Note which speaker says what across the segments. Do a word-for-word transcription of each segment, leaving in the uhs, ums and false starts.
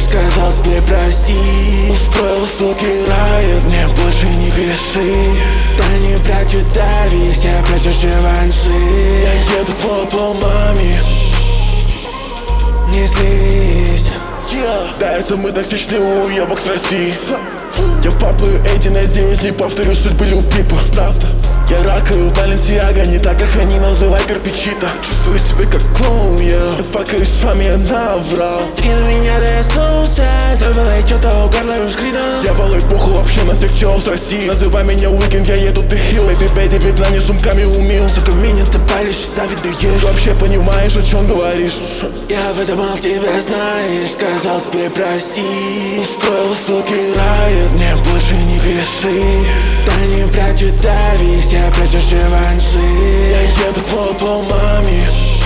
Speaker 1: знаешь, сказал тебе прости. Устроил, суки, райот, мне больше не пиши. Да не прячу зависть, я прячешь реванши. Я еду к папу, маме, не злись. Yeah. Да, это мы токсичные уебок с России. Я папы эти, надеюсь, не повторю судьбы Пипа. Правда, я ракаю Баленсиага, не так, как они называют кирпичита. Чувствую себя как клоун, я yeah. Факаюсь с вами, я наврал. Ты на меня доснулся, забыла и что-то угорла скритом. Я волой похуй вообще на всех челов с России. Называй меня Уикенд, я еду ты хилл. Эти бэйби ветлани сумками умил. Сука, меня ты палишь и завидуешь. Ты вообще понимаешь, о чем говоришь? Я выдумал тебя, знаешь, сказал тебе прости. Устроил, суки, райот, мне больше не пиши. Да не прячу зависть, я прячешь реванши. Я еду к папу, маме,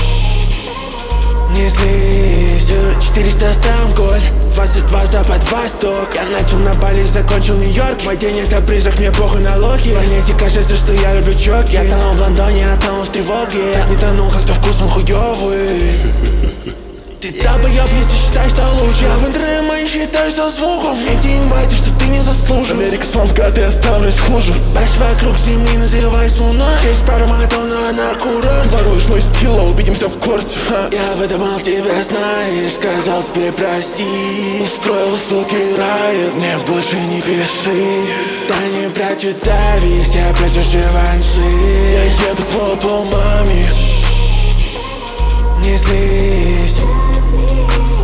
Speaker 1: не злись. Четыреста стран в год, двадцать два запад-восток. Я начал на Бали, закончил Нью-Йорк. Мой день это призрак, мне похуй на локи. Планете кажется, что я люблю чоки. Я тонул в Лондоне, я тонул в тревоге. Я не тонул, как-то вкус он хуёвый. Ты долбоёб, если считаешь, что лучше. Я в интернете считаю со звуком. Эти инвайты, что ты не заслужил. Америка сломка, ты оставлюсь хуже. Баш вокруг земли, называй луной. Честь пара Мадонна, она курорт. Воруешь мой стил, увидимся в корте. Я выдумал тебя, знаешь, сказал тебе прости. Устроил, суки, райот, мне больше не пиши. Да не прячу зависть, я прячешь реванши. Я еду к папу, маме, не злись.